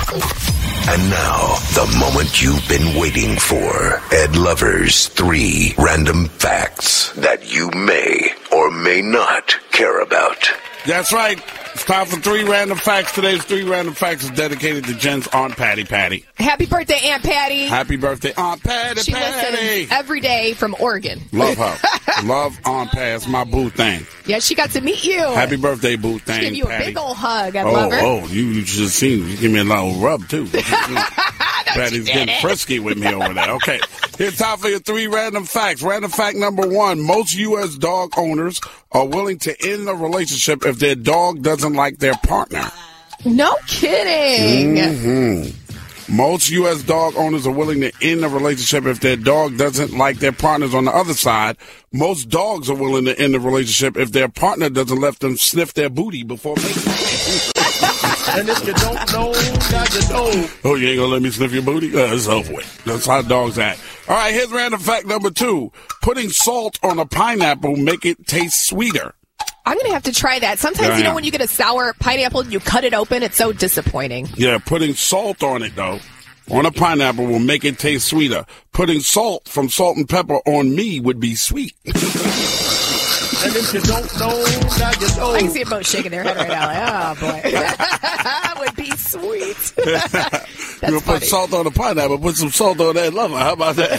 And now, the moment you've been waiting for. Ed Lover's 3 random facts that you may or may not care about. That's right. It's time for 3 random facts. Today's 3 random facts is dedicated to Jen's Aunt Patty. Happy birthday, Aunt Patty. Happy birthday, Aunt Patty. She listens every day from Oregon. Love her. Love Aunt Patty. It's my boo thing. Yeah, she got to meet you. Happy birthday, boo thing. She gave you Patty. a big old hug. I love her. Oh, you should have seen. You give me a little rub, too. Patty's getting frisky with me over there. Okay. Here's time for your 3 random facts. Random fact number 1. Most U.S. dog owners are willing to end a relationship if their dog doesn't like their partner. No kidding. Mm-hmm. Most U.S. dog owners are willing to end a relationship if their dog doesn't like their partners. On the other side, most dogs are willing to end a relationship if their partner doesn't let them sniff their booty before making it. And if you don't know, now you know. Oh, you ain't gonna let me sniff your booty? It's over with. That's how dogs act. All right, here's random fact number 2. Putting salt on a pineapple make it taste sweeter. I'm going to have to try that. Sometimes, when you get a sour pineapple and you cut it open, it's so disappointing. Yeah, putting salt on it, though, on a pineapple will make it taste sweeter. Putting salt from Salt and Pepper on me would be sweet. And if you don't know, now you know. I can see them both shaking their head right now. Like, oh, boy. That would be sweet. That's You'll put salt on a pineapple, put some salt on that lover. How about that?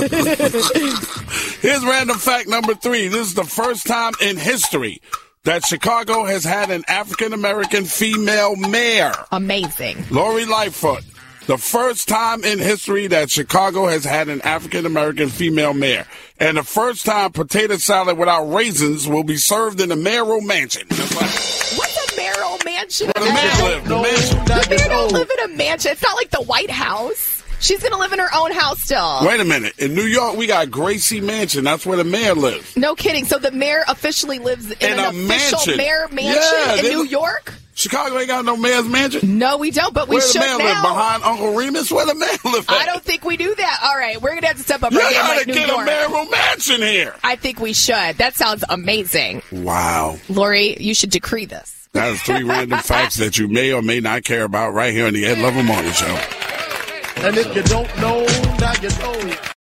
Here's random fact number 3. This is the first time in history that Chicago has had an African-American female mayor. Amazing. Lori Lightfoot. The first time in history that Chicago has had an African-American female mayor. And the first time potato salad without raisins will be served in the mayoral mansion. What's a mayoral mansion? Where the mayor lives. The mansion. The mayor don't live in a mansion. It's not like the White House. She's going to live in her own house still. Wait a minute. In New York, we got Gracie Mansion. That's where the mayor lives. No kidding. So the mayor officially lives in an official mayor mansion in New York? Chicago ain't got no mayor's mansion? No, we don't, but we should now. Where the mayor live? Behind Uncle Remus? Where the mayor live at? I don't think we do that. All right, we're going to have to step up right here like New York. You got to get a mayoral mansion here. I think we should. That sounds amazing. Wow. Lori, you should decree this. That is 3 random facts that you may or may not care about right here on the Ed Lover Morning Show. And if you don't know, now you know.